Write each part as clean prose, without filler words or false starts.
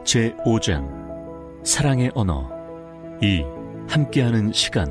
제5장 사랑의 언어 2. 함께하는 시간.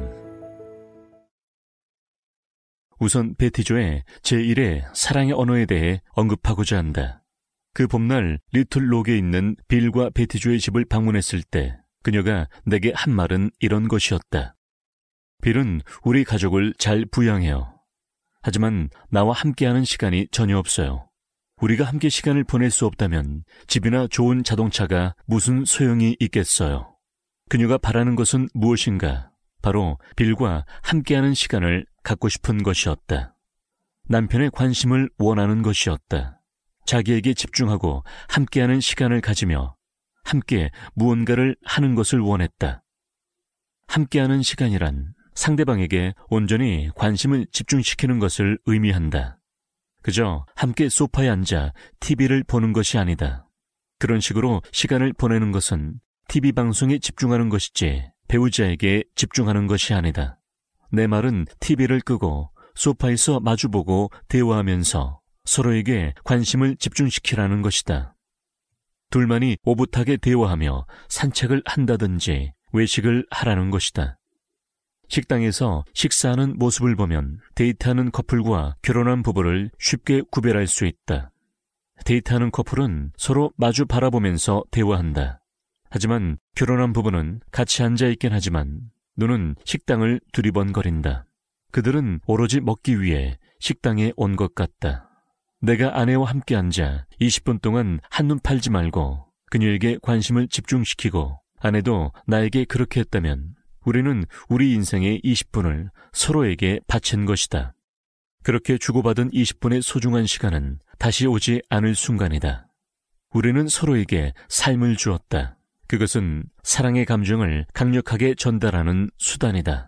우선 베티조의 제1의 사랑의 언어에 대해 언급하고자 한다. 그 봄날 리틀 록에 있는 빌과 베티조의 집을 방문했을 때 그녀가 내게 한 말은 이런 것이었다. 빌은 우리 가족을 잘 부양해요. 하지만 나와 함께하는 시간이 전혀 없어요. 우리가 함께 시간을 보낼 수 없다면 집이나 좋은 자동차가 무슨 소용이 있겠어요. 그녀가 바라는 것은 무엇인가? 바로 빌과 함께하는 시간을 갖고 싶은 것이었다. 남편의 관심을 원하는 것이었다. 자기에게 집중하고 함께하는 시간을 가지며 함께 무언가를 하는 것을 원했다. 함께하는 시간이란 상대방에게 온전히 관심을 집중시키는 것을 의미한다. 그저 함께 소파에 앉아 TV를 보는 것이 아니다. 그런 식으로 시간을 보내는 것은 TV 방송에 집중하는 것이지 배우자에게 집중하는 것이 아니다. 내 말은 TV를 끄고 소파에서 마주보고 대화하면서 서로에게 관심을 집중시키라는 것이다. 둘만이 오붓하게 대화하며 산책을 한다든지 외식을 하라는 것이다. 식당에서 식사하는 모습을 보면 데이트하는 커플과 결혼한 부부를 쉽게 구별할 수 있다. 데이트하는 커플은 서로 마주 바라보면서 대화한다. 하지만 결혼한 부부는 같이 앉아있긴 하지만 눈은 식당을 두리번거린다. 그들은 오로지 먹기 위해 식당에 온 것 같다. 내가 아내와 함께 앉아 20분 동안 한눈 팔지 말고 그녀에게 관심을 집중시키고 아내도 나에게 그렇게 했다면 우리는 우리 인생의 20분을 서로에게 바친 것이다. 그렇게 주고받은 20분의 소중한 시간은 다시 오지 않을 순간이다. 우리는 서로에게 삶을 주었다. 그것은 사랑의 감정을 강력하게 전달하는 수단이다.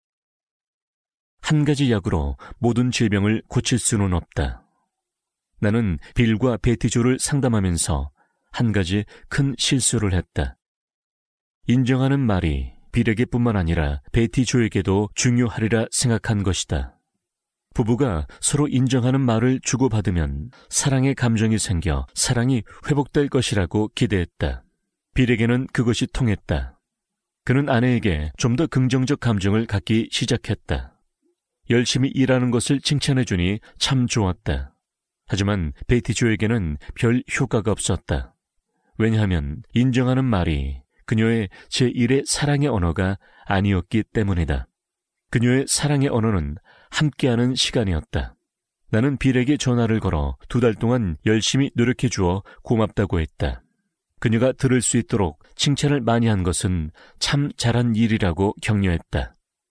한 가지 약으로 모든 질병을 고칠 수는 없다. 나는 빌과 베티조를 상담하면서 한 가지 큰 실수를 했다. 인정하는 말이 빌에게뿐만 아니라 베티조에게도 중요하리라 생각한 것이다. 부부가 서로 인정하는 말을 주고받으면 사랑의 감정이 생겨 사랑이 회복될 것이라고 기대했다. 빌에게는 그것이 통했다. 그는 아내에게 좀 더 긍정적 감정을 갖기 시작했다. 열심히 일하는 것을 칭찬해주니 참 좋았다. 하지만 베티조에게는 별 효과가 없었다. 왜냐하면 인정하는 말이 그녀의 제1의 사랑의 언어가 아니었기 때문이다. 그녀의 사랑의 언어는 함께하는 시간이었다. 나는 빌에게 전화를 걸어 2달 동안 열심히 노력해 주어 고맙다고 했다. 그녀가 들을 수 있도록 칭찬을 많이 한 것은 참 잘한 일이라고 격려했다.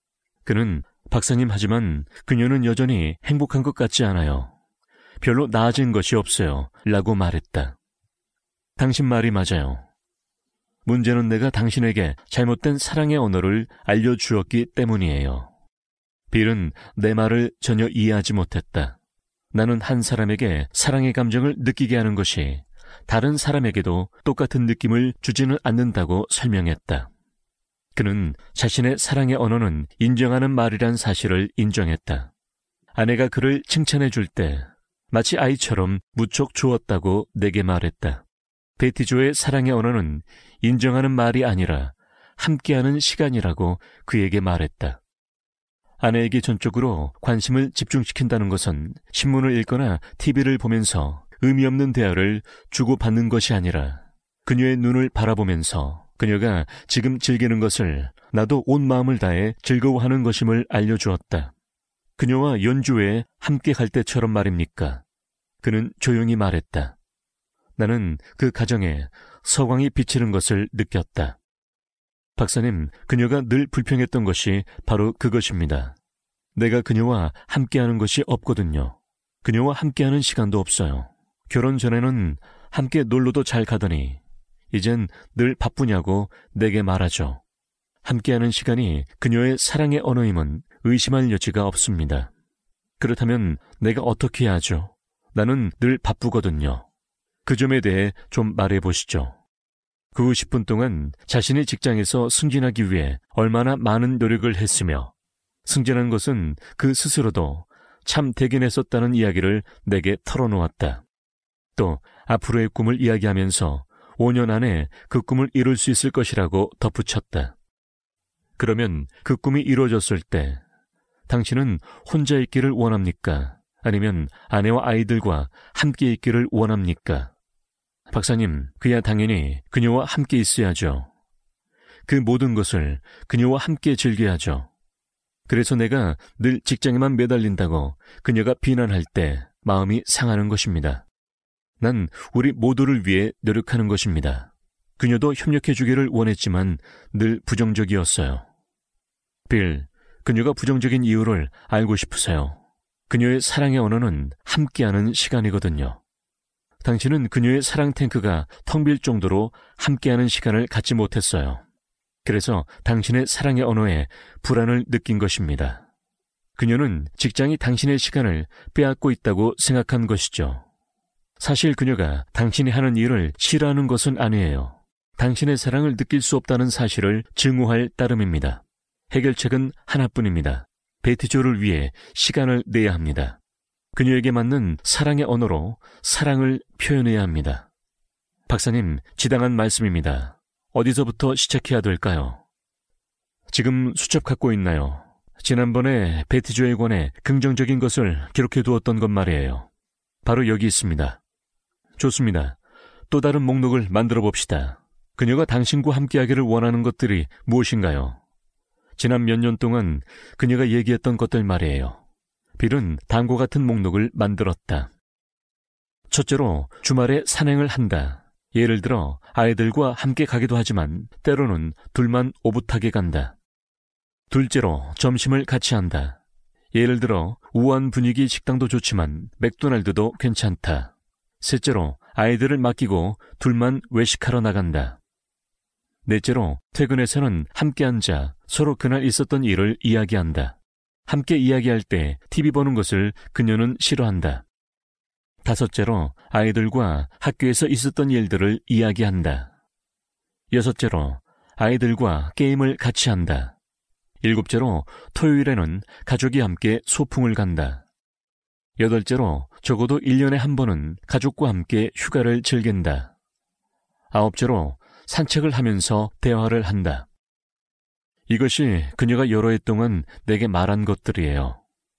그는 박사님 하지만 그녀는 여전히 행복한 것 같지 않아요. 별로 나아진 것이 없어요. 라고 말했다. 당신 말이 맞아요. 문제는 내가 당신에게 잘못된 사랑의 언어를 알려주었기 때문이에요. 빌은 내 말을 전혀 이해하지 못했다. 나는 한 사람에게 사랑의 감정을 느끼게 하는 것이 다른 사람에게도 똑같은 느낌을 주지는 않는다고 설명했다. 그는 자신의 사랑의 언어는 인정하는 말이란 사실을 인정했다. 아내가 그를 칭찬해 줄 때 마치 아이처럼 무척 좋았다고 내게 말했다. 베티조의 사랑의 언어는 인정하는 말이 아니라 함께하는 시간이라고 그에게 말했다. 아내에게 전적으로 관심을 집중시킨다는 것은 신문을 읽거나 TV를 보면서 의미 없는 대화를 주고받는 것이 아니라 그녀의 눈을 바라보면서 그녀가 지금 즐기는 것을 나도 온 마음을 다해 즐거워하는 것임을 알려주었다. 그녀와 연주회에 함께 갈 때처럼 말입니까? 그는 조용히 말했다. 나는 그 가정에 서광이 비치는 것을 느꼈다. 박사님, 그녀가 늘 불평했던 것이 바로 그것입니다. 내가 그녀와 함께하는 것이 없거든요. 그녀와 함께하는 시간도 없어요. 결혼 전에는 함께 놀러도 잘 가더니 이젠 늘 바쁘냐고 내게 말하죠. 함께하는 시간이 그녀의 사랑의 언어임은 의심할 여지가 없습니다. 그렇다면 내가 어떻게 해야 하죠? 나는 늘 바쁘거든요. 그 점에 대해 좀 말해보시죠. 그 후 10분 동안 자신의 직장에서 승진하기 위해 얼마나 많은 노력을 했으며 승진한 것은 그 스스로도 참 대견했었다는 이야기를 내게 털어놓았다. 또 앞으로의 꿈을 이야기하면서 5년 안에 그 꿈을 이룰 수 있을 것이라고 덧붙였다. 그러면 그 꿈이 이루어졌을 때 당신은 혼자 있기를 원합니까? 아니면 아내와 아이들과 함께 있기를 원합니까? 박사님, 그야 당연히 그녀와 함께 있어야죠. 그 모든 것을 그녀와 함께 즐겨야죠. 그래서 내가 늘 직장에만 매달린다고 그녀가 비난할 때 마음이 상하는 것입니다. 난 우리 모두를 위해 노력하는 것입니다. 그녀도 협력해 주기를 원했지만 늘 부정적이었어요. 빌, 그녀가 부정적인 이유를 알고 싶으세요. 그녀의 사랑의 언어는 함께하는 시간이거든요. 당신은 그녀의 사랑 탱크가 텅 빌 정도로 함께하는 시간을 갖지 못했어요. 그래서 당신의 사랑의 언어에 불안을 느낀 것입니다. 그녀는 직장이 당신의 시간을 빼앗고 있다고 생각한 것이죠. 사실 그녀가 당신이 하는 일을 싫어하는 것은 아니에요. 당신의 사랑을 느낄 수 없다는 사실을 증오할 따름입니다. 해결책은 하나뿐입니다. 베티조를 위해 시간을 내야 합니다. 그녀에게 맞는 사랑의 언어로 사랑을 표현해야 합니다. 박사님, 지당한 말씀입니다. 어디서부터 시작해야 될까요? 지금 수첩 갖고 있나요? 지난번에 베티조에 관해 긍정적인 것을 기록해 두었던 것 말이에요. 바로 여기 있습니다. 좋습니다. 또 다른 목록을 만들어 봅시다. 그녀가 당신과 함께하기를 원하는 것들이 무엇인가요? 지난 몇 년 동안 그녀가 얘기했던 것들 말이에요. 빌은 다음과 같은 목록을 만들었다. 첫째로, 주말에 산행을 한다. 예를 들어 아이들과 함께 가기도 하지만 때로는 둘만 오붓하게 간다. 둘째로, 점심을 같이 한다. 예를 들어 우아한 분위기 식당도 좋지만 맥도날드도 괜찮다. 셋째로, 아이들을 맡기고 둘만 외식하러 나간다. 넷째로, 퇴근해서는 함께 앉아 서로 그날 있었던 일을 이야기한다. 함께 이야기할 때 TV 보는 것을 그녀는 싫어한다. 다섯째로, 아이들과 학교에서 있었던 일들을 이야기한다. 여섯째로, 아이들과 게임을 같이 한다. 일곱째로, 토요일에는 가족이 함께 소풍을 간다. 여덟째로, 적어도 1년에 한 번은 가족과 함께 휴가를 즐긴다. 아홉째로, 산책을 하면서 대화를 한다. 이것이 그녀가 여러 해 동안 내게 말한 것들이에요.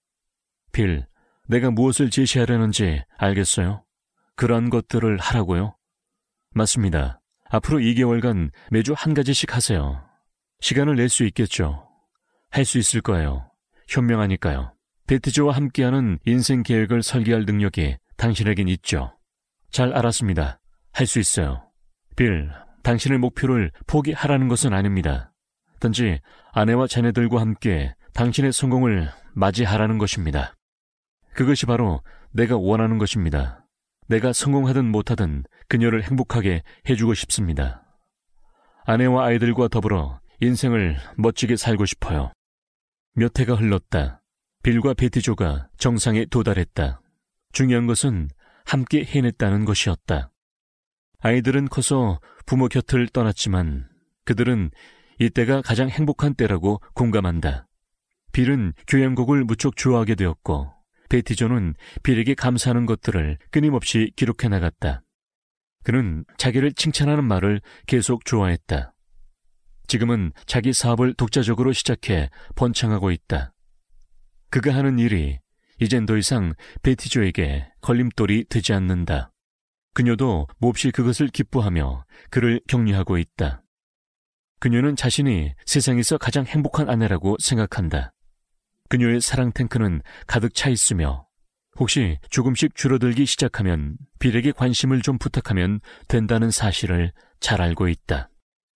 빌, 내가 무엇을 제시하려는지 알겠어요? 그러한 것들을 하라고요? 맞습니다. 앞으로 2개월간 매주 한 가지씩 하세요. 시간을 낼 수 있겠죠? 할 수 있을 거예요. 현명하니까요. 베티조와 함께하는 인생 계획을 설계할 능력이 당신에겐 있죠. 잘 알았습니다. 할 수 있어요. 빌, 당신의 목표를 포기하라는 것은 아닙니다. 단지 아내와 자녀들과 함께 당신의 성공을 맞이하라는 것입니다. 그것이 바로 내가 원하는 것입니다. 내가 성공하든 못하든 그녀를 행복하게 해주고 싶습니다. 아내와 아이들과 더불어 인생을 멋지게 살고 싶어요. 몇 해가 흘렀다. 빌과 베티조가 정상에 도달했다. 중요한 것은 함께 해냈다는 것이었다. 아이들은 커서 부모 곁을 떠났지만 그들은 이때가 가장 행복한 때라고 공감한다. 빌은 교향곡을 무척 좋아하게 되었고 베티조는 빌에게 감사하는 것들을 끊임없이 기록해 나갔다. 그는 자기를 칭찬하는 말을 계속 좋아했다. 지금은 자기 사업을 독자적으로 시작해 번창하고 있다. 그가 하는 일이 이젠 더 이상 베티조에게 걸림돌이 되지 않는다. 그녀도 몹시 그것을 기뻐하며 그를 격려하고 있다. 그녀는 자신이 세상에서 가장 행복한 아내라고 생각한다. 그녀의 사랑 탱크는 가득 차 있으며 혹시 조금씩 줄어들기 시작하면 빌에게 관심을 좀 부탁하면 된다는 사실을 잘 알고 있다.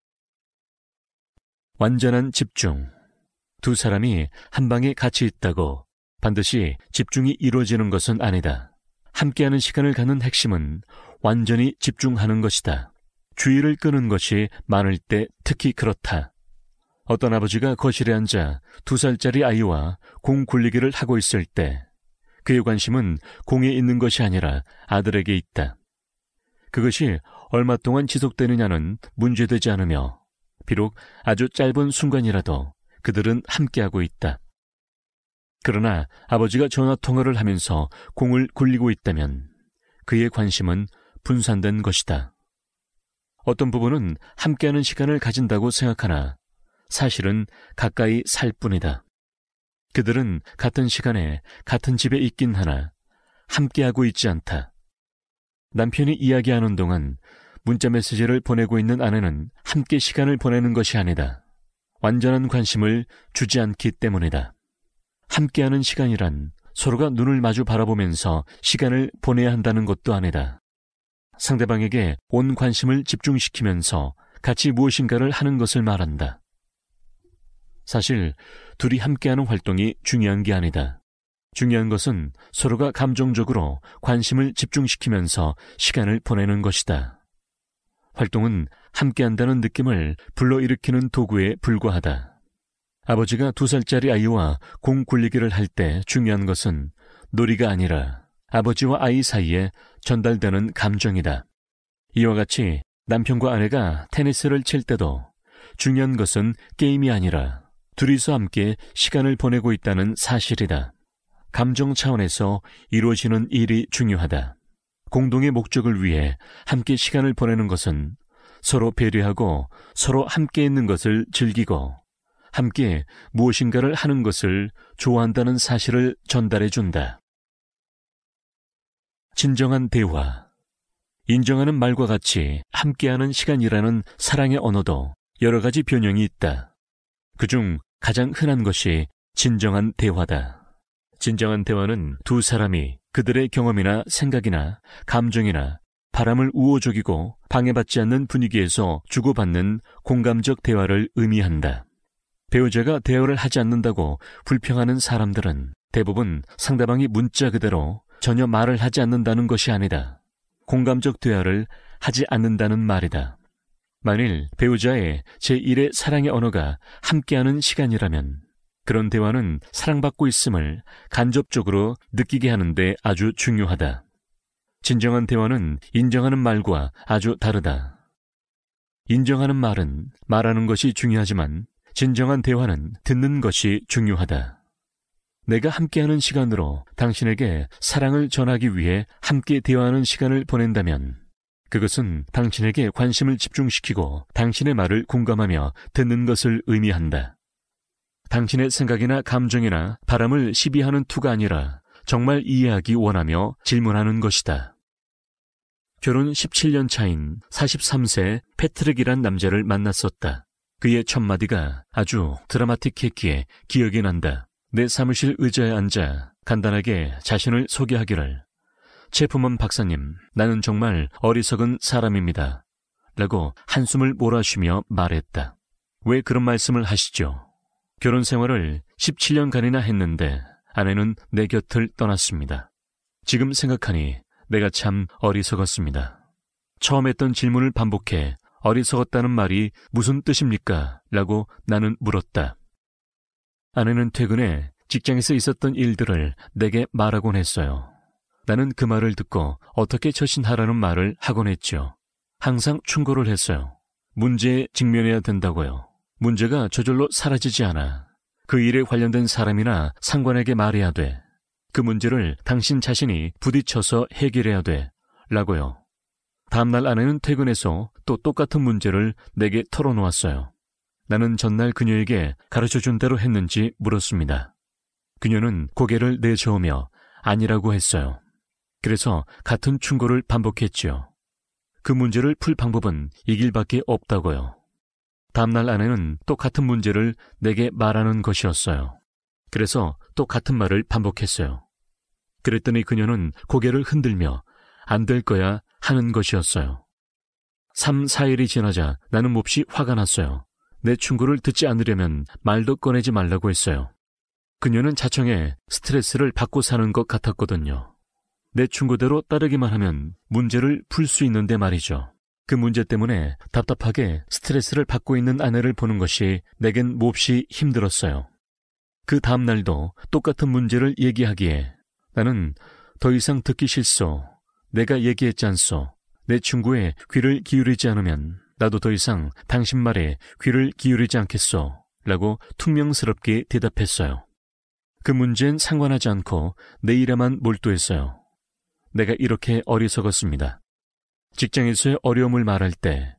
완전한 집중. 두 사람이 한 방에 같이 있다고 반드시 집중이 이루어지는 것은 아니다. 함께하는 시간을 갖는 핵심은 완전히 집중하는 것이다. 주의를 끄는 것이 많을 때 특히 그렇다. 어떤 아버지가 거실에 앉아 2살짜리 아이와 공 굴리기를 하고 있을 때 그의 관심은 공에 있는 것이 아니라 아들에게 있다. 그것이 얼마 동안 지속되느냐는 문제되지 않으며 비록 아주 짧은 순간이라도 그들은 함께하고 있다. 그러나 아버지가 전화통화를 하면서 공을 굴리고 있다면 그의 관심은 분산된 것이다. 어떤 부부는 함께하는 시간을 가진다고 생각하나 사실은 가까이 살 뿐이다. 그들은 같은 시간에 같은 집에 있긴 하나 함께하고 있지 않다. 남편이 이야기하는 동안 문자 메시지를 보내고 있는 아내는 함께 시간을 보내는 것이 아니다. 완전한 관심을 주지 않기 때문이다. 함께하는 시간이란 서로가 눈을 마주 바라보면서 시간을 보내야 한다는 것도 아니다. 상대방에게 온 관심을 집중시키면서 같이 무엇인가를 하는 것을 말한다. 사실 둘이 함께하는 활동이 중요한 게 아니다. 중요한 것은 서로가 감정적으로 관심을 집중시키면서 시간을 보내는 것이다. 활동은 함께한다는 느낌을 불러일으키는 도구에 불과하다. 아버지가 2살짜리 아이와 공 굴리기를 할 때 중요한 것은 놀이가 아니라 아버지와 아이 사이에 전달되는 감정이다. 이와 같이 남편과 아내가 테니스를 칠 때도 중요한 것은 게임이 아니라 둘이서 함께 시간을 보내고 있다는 사실이다. 감정 차원에서 이루어지는 일이 중요하다. 공동의 목적을 위해 함께 시간을 보내는 것은 서로 배려하고 서로 함께 있는 것을 즐기고 함께 무엇인가를 하는 것을 좋아한다는 사실을 전달해준다. 진정한 대화. 인정하는 말과 같이 함께하는 시간이라는 사랑의 언어도 여러 가지 변형이 있다. 그중 가장 흔한 것이 진정한 대화다. 진정한 대화는 두 사람이 그들의 경험이나 생각이나 감정이나 바람을 우호적이고 방해받지 않는 분위기에서 주고받는 공감적 대화를 의미한다. 배우자가 대화를 하지 않는다고 불평하는 사람들은 대부분 상대방이 문자 그대로 전혀 말을 하지 않는다는 것이 아니다. 공감적 대화를 하지 않는다는 말이다. 만일 배우자의 제1의 사랑의 언어가 함께하는 시간이라면 그런 대화는 사랑받고 있음을 간접적으로 느끼게 하는데 아주 중요하다. 진정한 대화는 인정하는 말과 아주 다르다. 인정하는 말은 말하는 것이 중요하지만 진정한 대화는 듣는 것이 중요하다. 내가 함께하는 시간으로 당신에게 사랑을 전하기 위해 함께 대화하는 시간을 보낸다면 그것은 당신에게 관심을 집중시키고 당신의 말을 공감하며 듣는 것을 의미한다. 당신의 생각이나 감정이나 바람을 시비하는 투가 아니라 정말 이해하기 원하며 질문하는 것이다. 결혼 17년 차인 43세 패트릭이란 남자를 만났었다. 그의 첫 마디가 아주 드라마틱했기에 기억이 난다. 내 사무실 의자에 앉아 간단하게 자신을 소개하기를 체프먼 박사님, 나는 정말 어리석은 사람입니다. 라고 한숨을 몰아쉬며 말했다. 왜 그런 말씀을 하시죠? 결혼 생활을 17년간이나 했는데 아내는 내 곁을 떠났습니다. 지금 생각하니 내가 참 어리석었습니다. 처음 했던 질문을 반복해 어리석었다는 말이 무슨 뜻입니까? 라고 나는 물었다. 아내는 퇴근해 직장에서 있었던 일들을 내게 말하곤 했어요. 나는 그 말을 듣고 어떻게 처신하라는 말을 하곤 했죠. 항상 충고를 했어요. 문제에 직면해야 된다고요. 문제가 저절로 사라지지 않아. 그 일에 관련된 사람이나 상관에게 말해야 돼. 그 문제를 당신 자신이 부딪혀서 해결해야 돼. 라고요. 다음날 아내는 퇴근해서 또 똑같은 문제를 내게 털어놓았어요. 나는 전날 그녀에게 가르쳐준 대로 했는지 물었습니다. 그녀는 고개를 내저으며 아니라고 했어요. 그래서 같은 충고를 반복했지요. 그 문제를 풀 방법은 이 길밖에 없다고요. 다음날 아내는 또 같은 문제를 내게 말하는 것이었어요. 그래서 또 같은 말을 반복했어요. 그랬더니 그녀는 고개를 흔들며 안 될 거야 하는 것이었어요. 3, 4일이 지나자 나는 몹시 화가 났어요. 내 충고를 듣지 않으려면 말도 꺼내지 말라고 했어요. 그녀는 자청해 스트레스를 받고 사는 것 같았거든요. 내 충고대로 따르기만 하면 문제를 풀 수 있는데 말이죠. 그 문제 때문에 답답하게 스트레스를 받고 있는 아내를 보는 것이 내겐 몹시 힘들었어요. 그 다음 날도 똑같은 문제를 얘기하기에 나는 더 이상 듣기 싫소. 내가 얘기했지 않소. 내 충고에 귀를 기울이지 않으면 나도 더 이상 당신 말에 귀를 기울이지 않겠소. 라고 퉁명스럽게 대답했어요. 그 문제엔 상관하지 않고 내 일에만 몰두했어요. 내가 이렇게 어리석었습니다. 직장에서의 어려움을 말할 때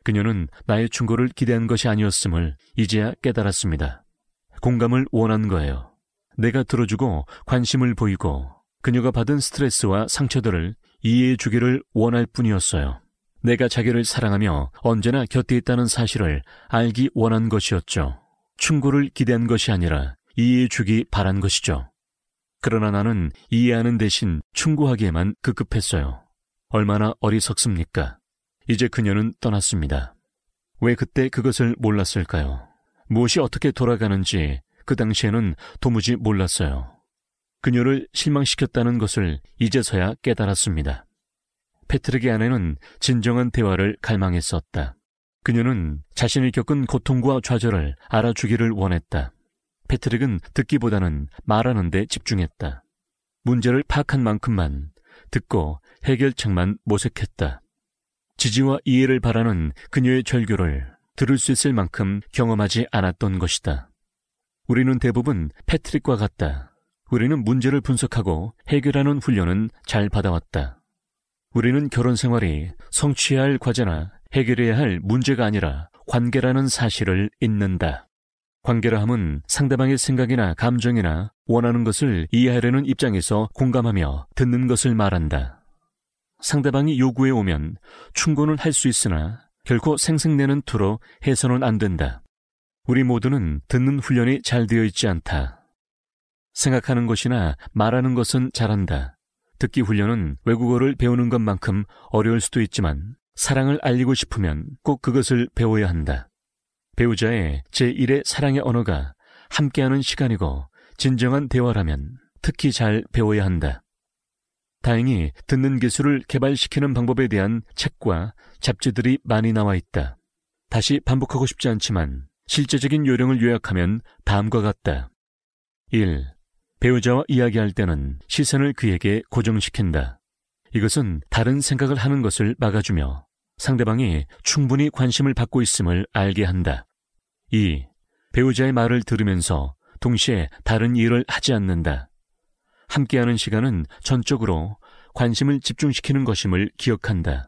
그녀는 나의 충고를 기대한 것이 아니었음을 이제야 깨달았습니다. 공감을 원한 거예요. 내가 들어주고 관심을 보이고 그녀가 받은 스트레스와 상처들을 이해해 주기를 원할 뿐이었어요. 내가 자기를 사랑하며 언제나 곁에 있다는 사실을 알기 원한 것이었죠. 충고를 기대한 것이 아니라 이해해 주기 바란 것이죠. 그러나 나는 이해하는 대신 충고하기에만 급급했어요. 얼마나 어리석습니까? 이제 그녀는 떠났습니다. 왜 그때 그것을 몰랐을까요? 무엇이 어떻게 돌아가는지 그 당시에는 도무지 몰랐어요. 그녀를 실망시켰다는 것을 이제서야 깨달았습니다. 패트릭의 아내는 진정한 대화를 갈망했었다. 그녀는 자신이 겪은 고통과 좌절을 알아주기를 원했다. 패트릭은 듣기보다는 말하는 데 집중했다. 문제를 파악한 만큼만 듣고 해결책만 모색했다. 지지와 이해를 바라는 그녀의 절규를 들을 수 있을 만큼 경험하지 않았던 것이다. 우리는 대부분 패트릭과 같다. 우리는 문제를 분석하고 해결하는 훈련은 잘 받아왔다. 우리는 결혼 생활이 성취해야 할 과제나 해결해야 할 문제가 아니라 관계라는 사실을 잊는다. 관계라 함은 상대방의 생각이나 감정이나 원하는 것을 이해하려는 입장에서 공감하며 듣는 것을 말한다. 상대방이 요구해 오면 충고는 할 수 있으나 결코 생색내는 투로 해서는 안 된다. 우리 모두는 듣는 훈련이 잘 되어 있지 않다. 생각하는 것이나 말하는 것은 잘한다. 듣기 훈련은 외국어를 배우는 것만큼 어려울 수도 있지만 사랑을 알리고 싶으면 꼭 그것을 배워야 한다. 배우자의 제1의 사랑의 언어가 함께하는 시간이고 진정한 대화라면 특히 잘 배워야 한다. 다행히 듣는 기술을 개발시키는 방법에 대한 책과 잡지들이 많이 나와 있다. 다시 반복하고 싶지 않지만 실제적인 요령을 요약하면 다음과 같다. 1. 배우자와 이야기할 때는 시선을 그에게 고정시킨다. 이것은 다른 생각을 하는 것을 막아주며 상대방이 충분히 관심을 받고 있음을 알게 한다. 2. 배우자의 말을 들으면서 동시에 다른 일을 하지 않는다. 함께하는 시간은 전적으로 관심을 집중시키는 것임을 기억한다.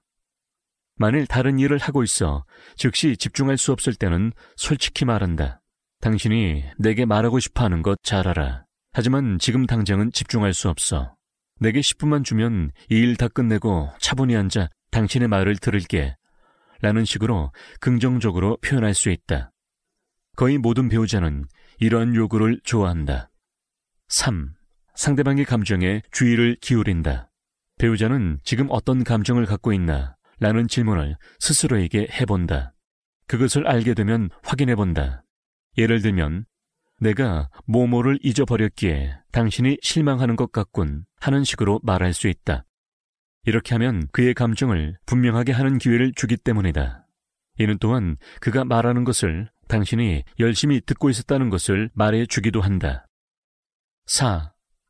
만일 다른 일을 하고 있어 즉시 집중할 수 없을 때는 솔직히 말한다. 당신이 내게 말하고 싶어하는 것 잘 알아. 하지만 지금 당장은 집중할 수 없어. 내게 10분만 주면 이 일 다 끝내고 차분히 앉아 당신의 말을 들을게. 라는 식으로 긍정적으로 표현할 수 있다. 거의 모든 배우자는 이러한 요구를 좋아한다. 3. 상대방의 감정에 주의를 기울인다. 배우자는 지금 어떤 감정을 갖고 있나? 라는 질문을 스스로에게 해본다. 그것을 알게 되면 확인해본다. 예를 들면 내가 뭐뭐를 잊어버렸기에 당신이 실망하는 것 같군 하는 식으로 말할 수 있다. 이렇게 하면 그의 감정을 분명하게 하는 기회를 주기 때문이다. 이는 또한 그가 말하는 것을 당신이 열심히 듣고 있었다는 것을 말해주기도 한다. 4.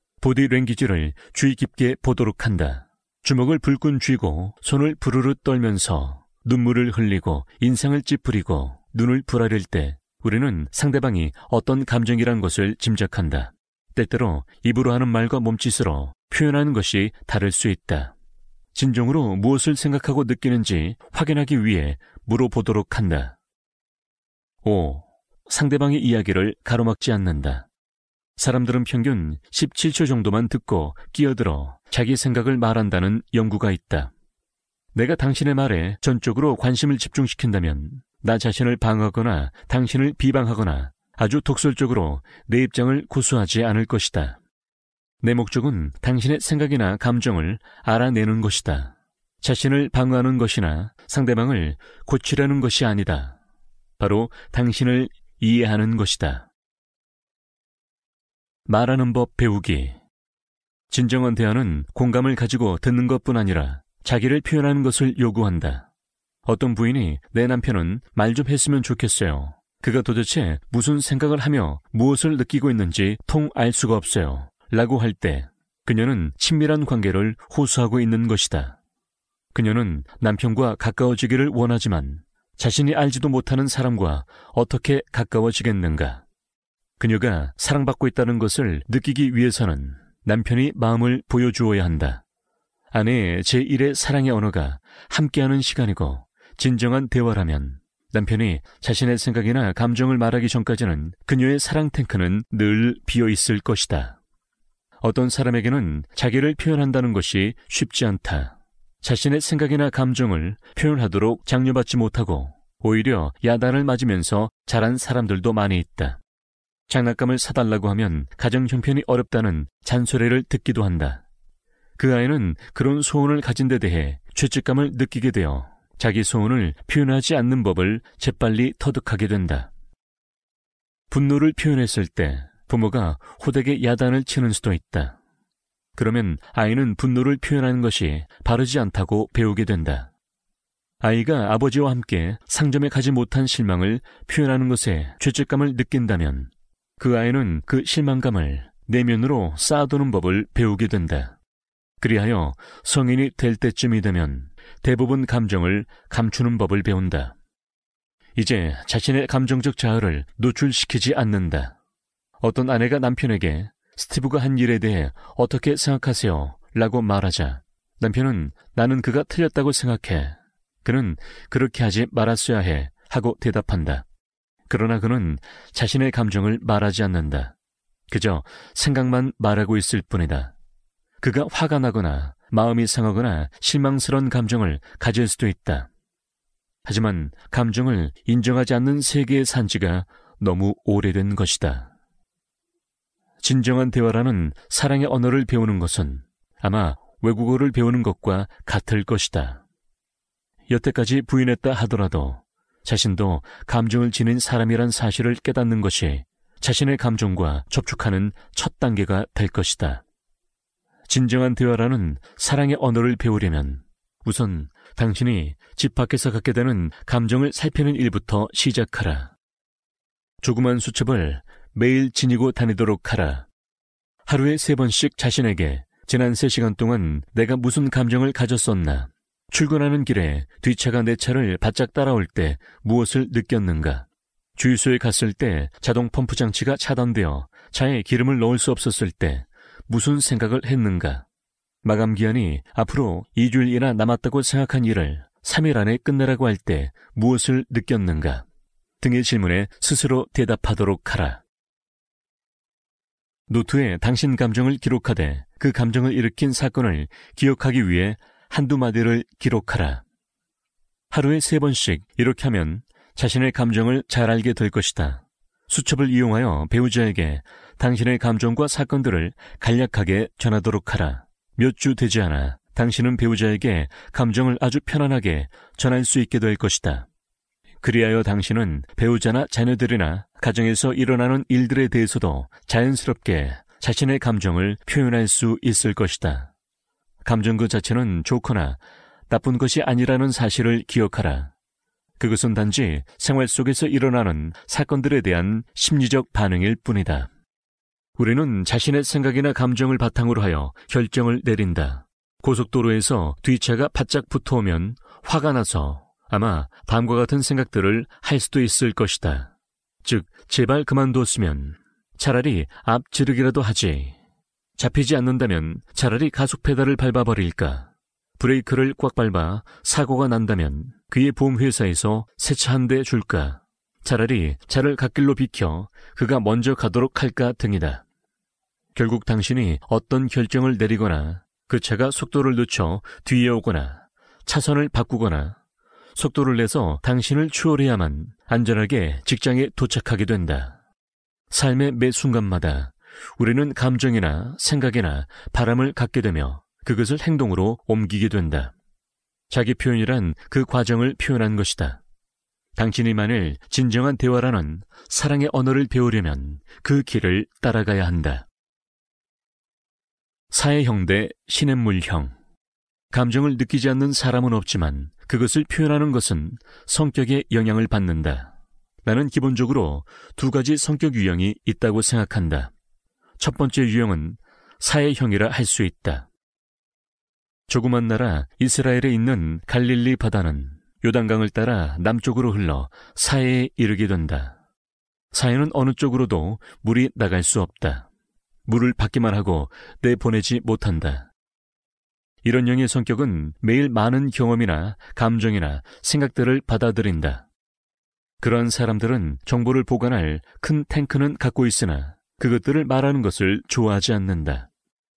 보디랭귀지를 주의 깊게 보도록 한다. 주먹을 불끈 쥐고 손을 부르르 떨면서 눈물을 흘리고 인상을 찌푸리고 눈을 부라릴 때 우리는 상대방이 어떤 감정이란 것을 짐작한다. 때때로 입으로 하는 말과 몸짓으로 표현하는 것이 다를 수 있다. 진정으로 무엇을 생각하고 느끼는지 확인하기 위해 물어보도록 한다. 5. 상대방의 이야기를 가로막지 않는다. 사람들은 평균 17초 정도만 듣고 끼어들어 자기 생각을 말한다는 연구가 있다. 내가 당신의 말에 전적으로 관심을 집중시킨다면 나 자신을 방어하거나 당신을 비방하거나 아주 독설적으로 내 입장을 고수하지 않을 것이다. 내 목적은 당신의 생각이나 감정을 알아내는 것이다. 자신을 방어하는 것이나 상대방을 고치려는 것이 아니다. 바로 당신을 이해하는 것이다. 말하는 법 배우기. 진정한 대화는 공감을 가지고 듣는 것뿐 아니라 자기를 표현하는 것을 요구한다. 어떤 부인이 내 남편은 말 좀 했으면 좋겠어요. 그가 도대체 무슨 생각을 하며 무엇을 느끼고 있는지 통 알 수가 없어요. 라고 할 때 그녀는 친밀한 관계를 호소하고 있는 것이다. 그녀는 남편과 가까워지기를 원하지만 자신이 알지도 못하는 사람과 어떻게 가까워지겠는가? 그녀가 사랑받고 있다는 것을 느끼기 위해서는 남편이 마음을 보여주어야 한다. 아내의 제1의 사랑의 언어가 함께하는 시간이고 진정한 대화라면 남편이 자신의 생각이나 감정을 말하기 전까지는 그녀의 사랑 탱크는 늘 비어 있을 것이다. 어떤 사람에게는 자기를 표현한다는 것이 쉽지 않다. 자신의 생각이나 감정을 표현하도록 장려받지 못하고 오히려 야단을 맞으면서 자란 사람들도 많이 있다. 장난감을 사달라고 하면 가정 형편이 어렵다는 잔소리를 듣기도 한다. 그 아이는 그런 소원을 가진 데 대해 죄책감을 느끼게 되어 자기 소원을 표현하지 않는 법을 재빨리 터득하게 된다. 분노를 표현했을 때 부모가 호되게 야단을 치는 수도 있다. 그러면 아이는 분노를 표현하는 것이 바르지 않다고 배우게 된다. 아이가 아버지와 함께 상점에 가지 못한 실망을 표현하는 것에 죄책감을 느낀다면 그 아이는 그 실망감을 내면으로 쌓아두는 법을 배우게 된다. 그리하여 성인이 될 때쯤이 되면 대부분 감정을 감추는 법을 배운다. 이제 자신의 감정적 자아를 노출시키지 않는다. 어떤 아내가 남편에게 스티브가 한 일에 대해 어떻게 생각하세요? 라고 말하자 남편은 나는 그가 틀렸다고 생각해. 그는 그렇게 하지 말았어야 해. 하고 대답한다. 그러나 그는 자신의 감정을 말하지 않는다. 그저 생각만 말하고 있을 뿐이다. 그가 화가 나거나 마음이 상하거나 실망스러운 감정을 가질 수도 있다. 하지만 감정을 인정하지 않는 세계에 산 지가 너무 오래된 것이다. 진정한 대화라는 사랑의 언어를 배우는 것은 아마 외국어를 배우는 것과 같을 것이다. 여태까지 부인했다 하더라도 자신도 감정을 지닌 사람이란 사실을 깨닫는 것이 자신의 감정과 접촉하는 첫 단계가 될 것이다. 진정한 대화라는 사랑의 언어를 배우려면 우선 당신이 집 밖에서 갖게 되는 감정을 살피는 일부터 시작하라. 조그만 수첩을 매일 지니고 다니도록 하라. 하루에 3번씩 자신에게 지난 3시간 동안 내가 무슨 감정을 가졌었나, 출근하는 길에 뒷차가 내 차를 바짝 따라올 때 무엇을 느꼈는가, 주유소에 갔을 때 자동 펌프 장치가 차단되어 차에 기름을 넣을 수 없었을 때 무슨 생각을 했는가, 마감 기한이 앞으로 2주일이나 남았다고 생각한 일을 3일 안에 끝내라고 할 때 무엇을 느꼈는가 등의 질문에 스스로 대답하도록 하라. 노트에 당신 감정을 기록하되 그 감정을 일으킨 사건을 기억하기 위해 한두 마디를 기록하라. 하루에 3번씩 이렇게 하면 자신의 감정을 잘 알게 될 것이다. 수첩을 이용하여 배우자에게 당신의 감정과 사건들을 간략하게 전하도록 하라. 몇 주 되지 않아 당신은 배우자에게 감정을 아주 편안하게 전할 수 있게 될 것이다. 그리하여 당신은 배우자나 자녀들이나 가정에서 일어나는 일들에 대해서도 자연스럽게 자신의 감정을 표현할 수 있을 것이다. 감정 그 자체는 좋거나 나쁜 것이 아니라는 사실을 기억하라. 그것은 단지 생활 속에서 일어나는 사건들에 대한 심리적 반응일 뿐이다. 우리는 자신의 생각이나 감정을 바탕으로 하여 결정을 내린다. 고속도로에서 뒷차가 바짝 붙어오면 화가 나서 아마 다음과 같은 생각들을 할 수도 있을 것이다. 즉, 제발 그만뒀으면 차라리 앞지르기라도 하지. 잡히지 않는다면 차라리 가속 페달을 밟아버릴까. 브레이크를 꽉 밟아 사고가 난다면 그의 보험회사에서 새 차 한 대 줄까. 차라리 차를 갓길로 비켜 그가 먼저 가도록 할까 등이다. 결국 당신이 어떤 결정을 내리거나 그 차가 속도를 늦춰 뒤에 오거나 차선을 바꾸거나 속도를 내서 당신을 추월해야만 안전하게 직장에 도착하게 된다. 삶의 매 순간마다 우리는 감정이나 생각이나 바람을 갖게 되며 그것을 행동으로 옮기게 된다. 자기 표현이란 그 과정을 표현한 것이다. 당신이 만일 진정한 대화라는 사랑의 언어를 배우려면 그 길을 따라가야 한다. 사회형 대 시냇물형. 감정을 느끼지 않는 사람은 없지만 그것을 표현하는 것은 성격에 영향을 받는다. 나는 기본적으로 2가지 성격 유형이 있다고 생각한다. 첫 번째 유형은 사회형이라 할 수 있다. 조그만 나라 이스라엘에 있는 갈릴리 바다는 요단강을 따라 남쪽으로 흘러 사해에 이르게 된다. 사해는 어느 쪽으로도 물이 나갈 수 없다. 물을 받기만 하고 내보내지 못한다. 이런 영의 성격은 매일 많은 경험이나 감정이나 생각들을 받아들인다. 그러한 사람들은 정보를 보관할 큰 탱크는 갖고 있으나 그것들을 말하는 것을 좋아하지 않는다.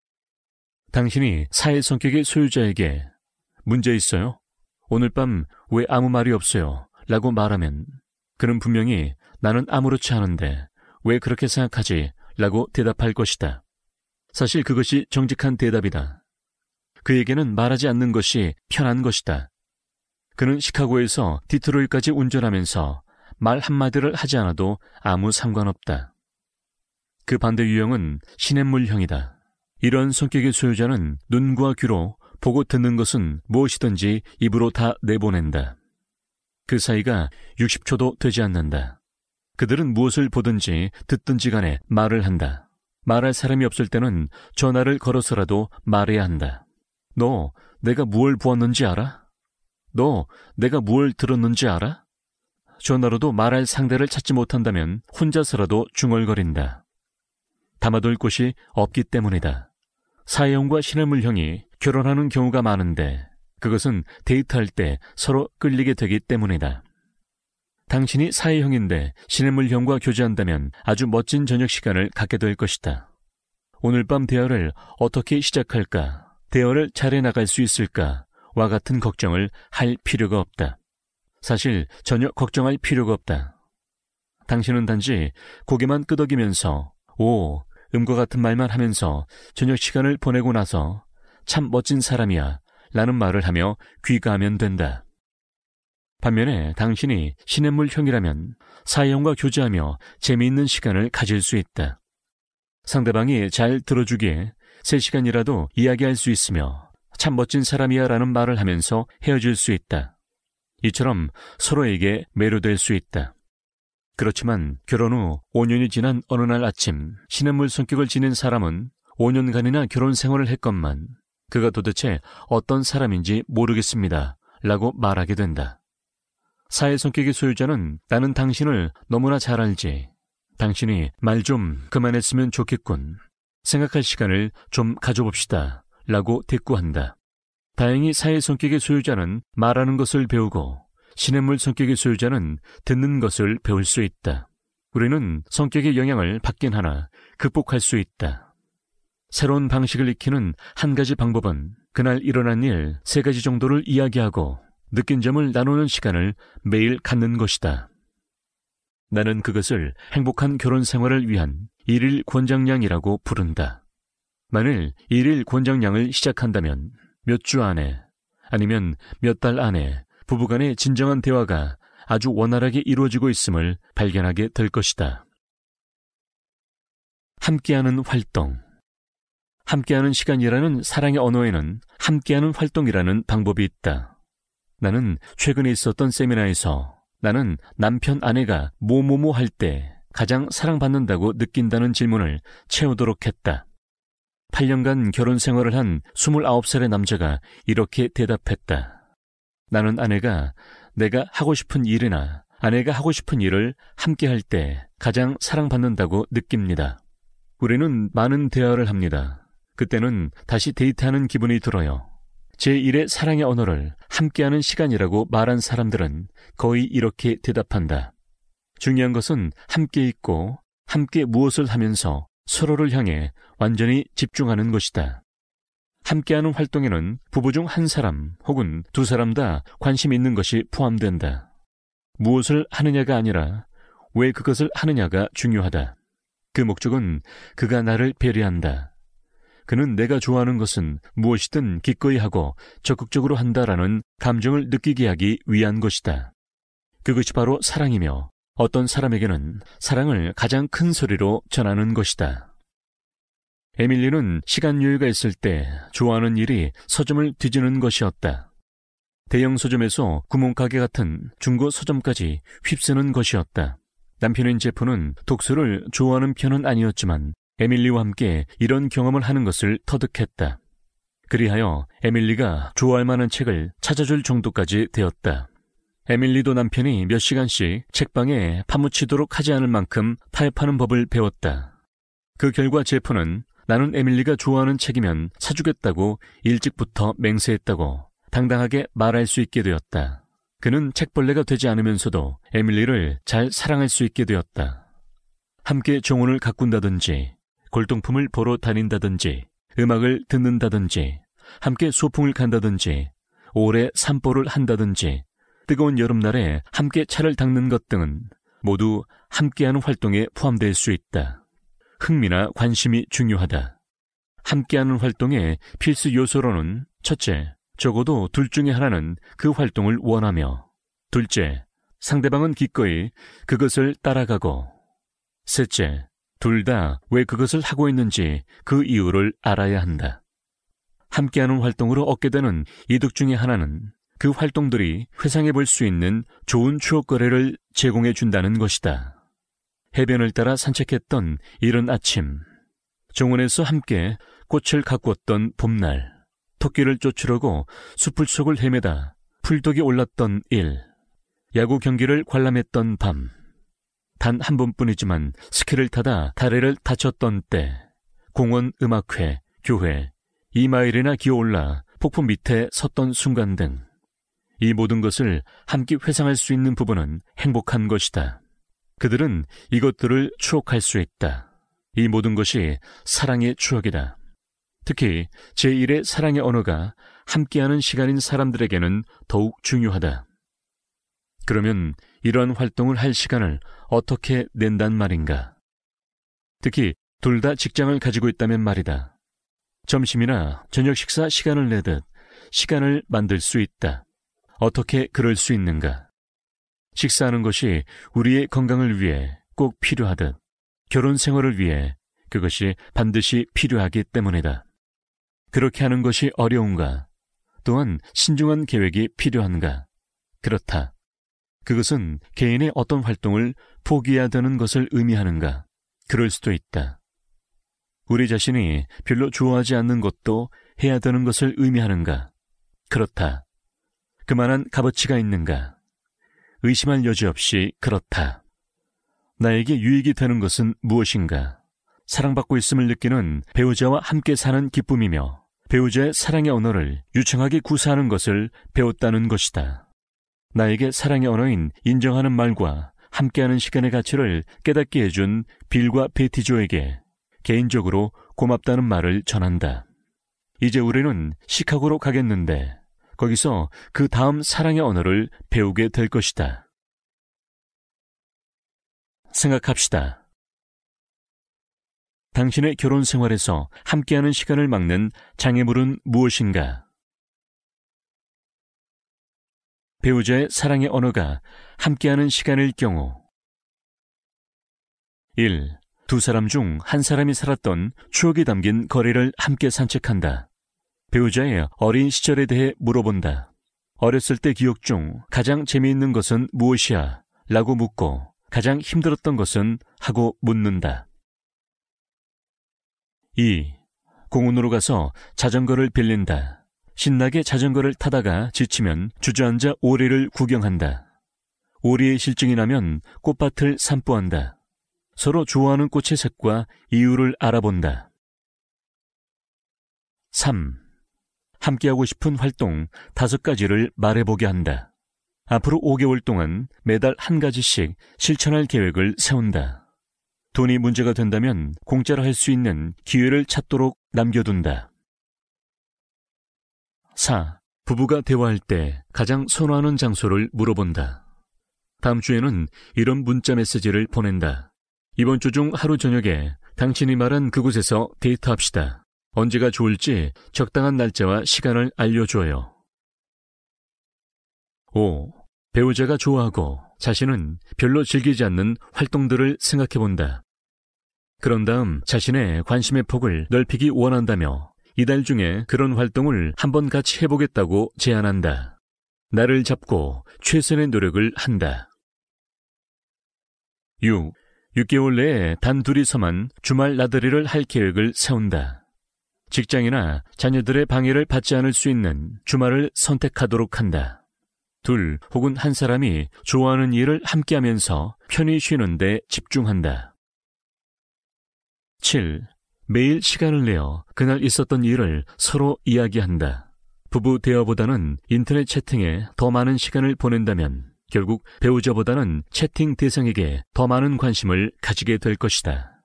당신이 사회 성격의 소유자에게 문제 있어요? 오늘 밤 왜 아무 말이 없어요? 라고 말하면 그는 분명히 나는 아무렇지 않은데 왜 그렇게 생각하지? 라고 대답할 것이다. 사실 그것이 정직한 대답이다. 그에게는 말하지 않는 것이 편한 것이다. 그는 시카고에서 디트로이트까지 운전하면서 말 한마디를 하지 않아도 아무 상관없다. 그 반대 유형은 시냇물형이다. 이런 성격의 소유자는 눈과 귀로 보고 듣는 것은 무엇이든지 입으로 다 내보낸다. 그 사이가 60초도 되지 않는다. 그들은 무엇을 보든지 듣든지 간에 말을 한다. 말할 사람이 없을 때는 전화를 걸어서라도 말해야 한다. 너 내가 무얼 보았는지 알아? 너 내가 무얼 들었는지 알아? 전화로도 말할 상대를 찾지 못한다면 혼자서라도 중얼거린다. 담아둘 곳이 없기 때문이다. 사회형과 시냇물형이 결혼하는 경우가 많은데 그것은 데이트할 때 서로 끌리게 되기 때문이다. 당신이 사회형인데 시냇물형과 교제한다면 아주 멋진 저녁 시간을 갖게 될 것이다. 오늘 밤 대화를 어떻게 시작할까? 대화를 잘해 나갈 수 있을까? 와 같은 걱정을 할 필요가 없다. 사실 전혀 걱정할 필요가 없다. 당신은 단지 고개만 끄덕이면서 오, 음과 같은 말만 하면서 저녁 시간을 보내고 나서 참 멋진 사람이야 라는 말을 하며 귀가하면 된다. 반면에 당신이 시냇물형이라면 사회형과 교제하며 재미있는 시간을 가질 수 있다. 상대방이 잘 들어주기에 3시간이라도 이야기할 수 있으며 참 멋진 사람이야 라는 말을 하면서 헤어질 수 있다. 이처럼 서로에게 매료될 수 있다. 그렇지만 결혼 후 5년이 지난 어느 날 아침 시냇물 성격을 지닌 사람은 5년간이나 결혼 생활을 했건만 그가 도대체 어떤 사람인지 모르겠습니다 라고 말하게 된다. 사회 성격의 소유자는 나는 당신을 너무나 잘 알지. 당신이 말 좀 그만했으면 좋겠군. 생각할 시간을 좀 가져봅시다 라고 대꾸한다. 다행히 사회 성격의 소유자는 말하는 것을 배우고 시냇물 성격의 소유자는 듣는 것을 배울 수 있다. 우리는 성격의 영향을 받긴 하나 극복할 수 있다. 새로운 방식을 익히는 한 가지 방법은 그날 일어난 일 3가지 정도를 이야기하고 느낀 점을 나누는 시간을 매일 갖는 것이다. 나는 그것을 행복한 결혼 생활을 위한 일일 권장량이라고 부른다. 만일 일일 권장량을 시작한다면 몇 주 안에 아니면 몇 달 안에 부부간의 진정한 대화가 아주 원활하게 이루어지고 있음을 발견하게 될 것이다. 함께하는 활동. 함께하는 시간이라는 사랑의 언어에는 함께하는 활동이라는 방법이 있다. 나는 최근에 있었던 세미나에서 나는 남편 아내가 뭐뭐뭐 할 때 가장 사랑받는다고 느낀다는 질문을 채우도록 했다. 8년간 결혼 생활을 한 29살의 남자가 이렇게 대답했다. 나는 아내가 내가 하고 싶은 일이나 아내가 하고 싶은 일을 함께 할 때 가장 사랑받는다고 느낍니다. 우리는 많은 대화를 합니다. 그때는 다시 데이트하는 기분이 들어요. 제1의 사랑의 언어를 함께하는 시간이라고 말한 사람들은 거의 이렇게 대답한다. 중요한 것은 함께 있고 함께 무엇을 하면서 서로를 향해 완전히 집중하는 것이다. 함께하는 활동에는 부부 중 한 사람 혹은 2사람 다 관심 있는 것이 포함된다. 무엇을 하느냐가 아니라 왜 그것을 하느냐가 중요하다. 그 목적은 그가 나를 배려한다. 그는 내가 좋아하는 것은 무엇이든 기꺼이 하고 적극적으로 한다라는 감정을 느끼게 하기 위한 것이다. 그것이 바로 사랑이며 어떤 사람에게는 사랑을 가장 큰 소리로 전하는 것이다. 에밀리는 시간 여유가 있을 때 좋아하는 일이 서점을 뒤지는 것이었다. 대형 서점에서 구멍가게 같은 중고 서점까지 휩쓰는 것이었다. 남편인 제프는 독서를 좋아하는 편은 아니었지만 에밀리와 함께 이런 경험을 하는 것을 터득했다. 그리하여 에밀리가 좋아할 만한 책을 찾아줄 정도까지 되었다. 에밀리도 남편이 몇 시간씩 책방에 파묻히도록 하지 않을 만큼 타협하는 법을 배웠다. 그 결과 제프는 나는 에밀리가 좋아하는 책이면 사주겠다고 일찍부터 맹세했다고 당당하게 말할 수 있게 되었다. 그는 책벌레가 되지 않으면서도 에밀리를 잘 사랑할 수 있게 되었다. 함께 정원을 가꾼다든지 골동품을 보러 다닌다든지 음악을 듣는다든지 함께 소풍을 간다든지 오래 산보를 한다든지 뜨거운 여름날에 함께 차를 닦는 것 등은 모두 함께하는 활동에 포함될 수 있다. 흥미나 관심이 중요하다. 함께하는 활동의 필수 요소로는 첫째, 적어도 둘 중에 하나는 그 활동을 원하며, 둘째, 상대방은 기꺼이 그것을 따라가고, 셋째, 둘 다 왜 그것을 하고 있는지 그 이유를 알아야 한다. 함께하는 활동으로 얻게 되는 이득 중에 하나는 그 활동들이 회상해 볼 수 있는 좋은 추억거리를 제공해 준다는 것이다. 해변을 따라 산책했던 이른 아침, 정원에서 함께 꽃을 가꾸었던 봄날, 토끼를 쫓으려고 숲을 속을 헤매다 풀독이 올랐던 일, 야구 경기를 관람했던 밤, 단 한 번뿐이지만 스키를 타다 다리를 다쳤던 때, 공원 음악회, 교회, 2마일이나 기어올라 폭포 밑에 섰던 순간 등 이 모든 것을 함께 회상할 수 있는 부분은 행복한 것이다. 그들은 이것들을 추억할 수 있다. 이 모든 것이 사랑의 추억이다. 특히 제1의 사랑의 언어가 함께하는 시간인 사람들에게는 더욱 중요하다. 그러면 이러한 활동을 할 시간을 어떻게 낸단 말인가? 특히 둘 다 직장을 가지고 있다면 말이다. 점심이나 저녁 식사 시간을 내듯 시간을 만들 수 있다. 어떻게 그럴 수 있는가? 식사하는 것이 우리의 건강을 위해 꼭 필요하듯 결혼 생활을 위해 그것이 반드시 필요하기 때문이다. 그렇게 하는 것이 어려운가? 또한 신중한 계획이 필요한가? 그렇다. 그것은 개인의 어떤 활동을 포기해야 되는 것을 의미하는가? 그럴 수도 있다. 우리 자신이 별로 좋아하지 않는 것도 해야 되는 것을 의미하는가? 그렇다. 그만한 값어치가 있는가? 의심할 여지 없이 그렇다. 나에게 유익이 되는 것은 무엇인가? 사랑받고 있음을 느끼는 배우자와 함께 사는 기쁨이며 배우자의 사랑의 언어를 유창하게 구사하는 것을 배웠다는 것이다. 나에게 사랑의 언어인 인정하는 말과 함께하는 시간의 가치를 깨닫게 해준 빌과 베티조에게 개인적으로 고맙다는 말을 전한다. 이제 우리는 시카고로 가겠는데 거기서 그 다음 사랑의 언어를 배우게 될 것이다. 생각합시다. 당신의 결혼 생활에서 함께하는 시간을 막는 장애물은 무엇인가? 배우자의 사랑의 언어가 함께하는 시간일 경우 1. 두 사람 중 한 사람이 살았던 추억이 담긴 거리를 함께 산책한다. 배우자의 어린 시절에 대해 물어본다. 어렸을 때 기억 중 가장 재미있는 것은 무엇이야? 라고 묻고 가장 힘들었던 것은? 하고 묻는다. 2. 공원으로 가서 자전거를 빌린다. 신나게 자전거를 타다가 지치면 주저앉아 오리를 구경한다. 오리의 실증이 나면 꽃밭을 산보한다. 서로 좋아하는 꽃의 색과 이유를 알아본다. 3. 함께하고 싶은 활동 5가지를 말해보게 한다. 앞으로 5개월 동안 매달 한 가지씩 실천할 계획을 세운다. 돈이 문제가 된다면 공짜로 할 수 있는 기회를 찾도록 남겨둔다. 4. 부부가 대화할 때 가장 선호하는 장소를 물어본다. 다음 주에는 이런 문자 메시지를 보낸다. 이번 주 중 하루 저녁에 당신이 말한 그곳에서 데이트합시다. 언제가 좋을지 적당한 날짜와 시간을 알려줘요. 5. 배우자가 좋아하고 자신은 별로 즐기지 않는 활동들을 생각해본다. 그런 다음 자신의 관심의 폭을 넓히기 원한다며 이달 중에 그런 활동을 한번 같이 해보겠다고 제안한다. 나를 잡고 최선의 노력을 한다. 6. 6개월 내에 단 둘이서만 주말 나들이를 할 계획을 세운다. 직장이나 자녀들의 방해를 받지 않을 수 있는 주말을 선택하도록 한다. 둘 혹은 한 사람이 좋아하는 일을 함께하면서 편히 쉬는 데 집중한다. 7. 매일 시간을 내어 그날 있었던 일을 서로 이야기한다. 부부 대화보다는 인터넷 채팅에 더 많은 시간을 보낸다면 결국 배우자보다는 채팅 대상에게 더 많은 관심을 가지게 될 것이다.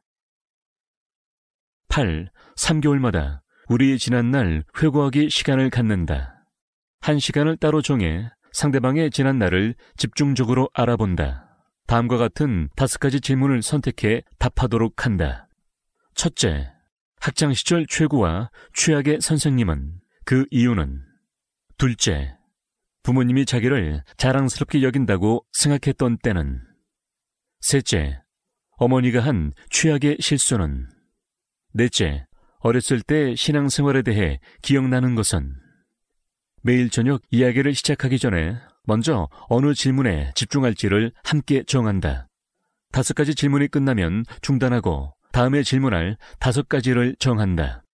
8. 3개월마다 우리의 지난 날 회고하기 시간을 갖는다. 한 시간을 따로 정해 상대방의 지난 날을 집중적으로 알아본다. 다음과 같은 5가지 질문을 선택해 답하도록 한다. 첫째, 학창시절 최고와 최악의 선생님은? 그 이유는? 둘째, 부모님이 자기를 자랑스럽게 여긴다고 생각했던 때는? 셋째, 어머니가 한 최악의 실수는? 넷째, 어렸을 때 신앙생활에 대해 기억나는 것은? 매일 저녁 이야기를 시작하기 전에 먼저 어느 질문에 집중할지를 함께 정한다. 5가지 질문이 끝나면 중단하고 다음에 질문할 5가지를 정한다.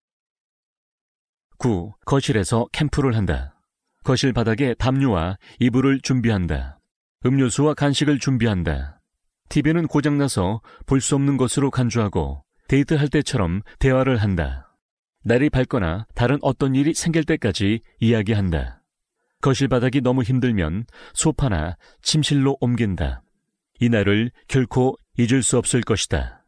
9. 거실에서 캠프를 한다. 거실 바닥에 담요와 이불을 준비한다. 음료수와 간식을 준비한다. TV는 고장나서 볼 수 없는 것으로 간주하고 데이트할 때처럼 대화를 한다. 날이 밝거나 다른 어떤 일이 생길 때까지 이야기한다. 거실 바닥이 너무 힘들면 소파나 침실로 옮긴다. 이 날을 결코 잊을 수 없을 것이다.